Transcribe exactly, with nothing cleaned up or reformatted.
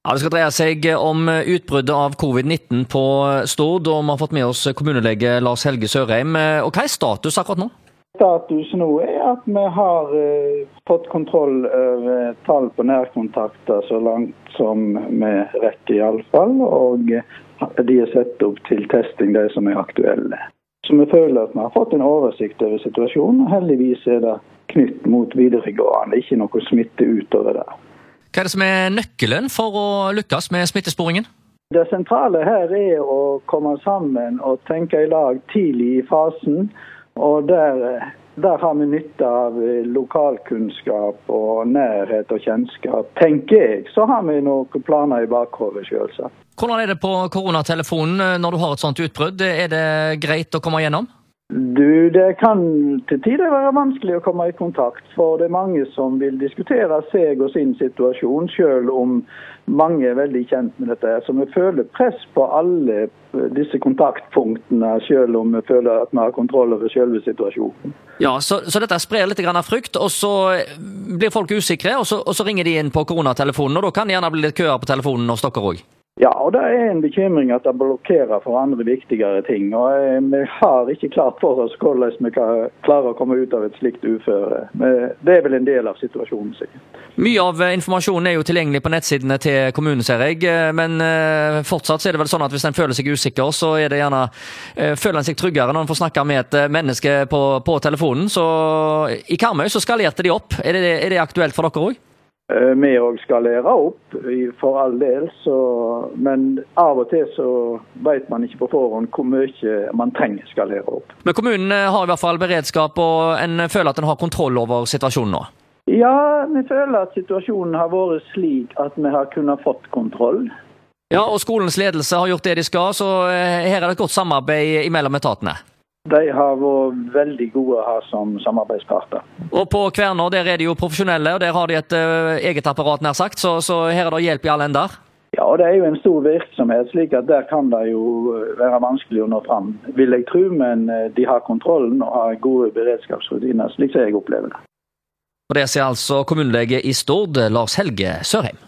Ja, det skal dreie seg om utbruddet av covid nitten på Stord, og vi har fått med oss kommunelege Lars Helge Sørheim. Og hva er status akkurat nå? Status nå er at vi har uh, fått kontroll over tall på nærkontakter så langt som vi rekker i alle fall, og de er sett opp til testing, de som er aktuelle. Så vi føler at vi har fått en oversikt over situasjonen, og heldigvis er det knytt mot videregående, ikke noe smitte utover det. Hva er det som er nøkkelen for å lykkes med smittesporingen? Det sentrale her er å komme sammen og tenke i lag tidlig i fasen, og der, der har vi nytte av lokalkunnskap og nærhet og kjennskap. Tenker jeg, så har vi noen planer i bakhodet selvsagt. Hvordan er det på koronatelefonen når du har et sånt utbrudd? Er det greit å komme igjennom? Du, det kan til tider være vanskelig å komme i kontakt, for det er mange som vil diskutere seg og sin situasjon, selv om mange er veldig kjent med dette. Så vi føler press på alle disse kontaktpunktene, selv om vi føler at vi har kontroll over selve situasjonen. Ja, så, så dette sprer litt grann av frykt, og så blir folk usikre, og så, og så ringer de inn på koronatelefonen, og da kan det gjerne bli litt køer på telefonen og stokker også. Ja, og det er en bekymring at det blokkerer for andre viktigere ting, og vi har ikke klart for oss hvordan vi kan klare å komme ut av et slikt uføre. Men det er vel en del av situasjonen, sikkert. Mye av informasjonen er jo tilgjengelig på nettsidene til kommunen, ser jeg, men fortsatt så er det vel sånn at hvis en føler seg usikker, så er det gjerne, føler en seg tryggere når en får snakke med et menneske på, på telefonen. Så i Karmøy så skalerte de opp. Er det, er det aktuelt for dere også? Vi også skalerer opp, for all del, så, men av og til så vet man ikke på forhånd hvor mye man trenger skalere opp. Men kommunen har i hvert fall beredskap, og en føler at den har kontroll over situasjonen nå? Ja, vi føler at situasjonen har vært slik at vi har kunnet fått kontroll. Ja, og skolens ledelse har gjort det de skal, så her er det et godt samarbeid mellom etatene. De har vært veldig gode å ha som samarbeidsparter. Og på Kværner, der er de jo profesjonelle, og der har de et uh, eget apparat nær sagt, så, så her er det hjelp i alle ender. Ja, og det er jo en stor virksomhet, slik at der kan det jo være vanskelig å nå fram, vil jeg tro, men de har kontrollen og har gode beredskapsrutiner, slik som jeg opplever det. Og det sier altså kommunelege i Stord, Lars Helge Sørheim.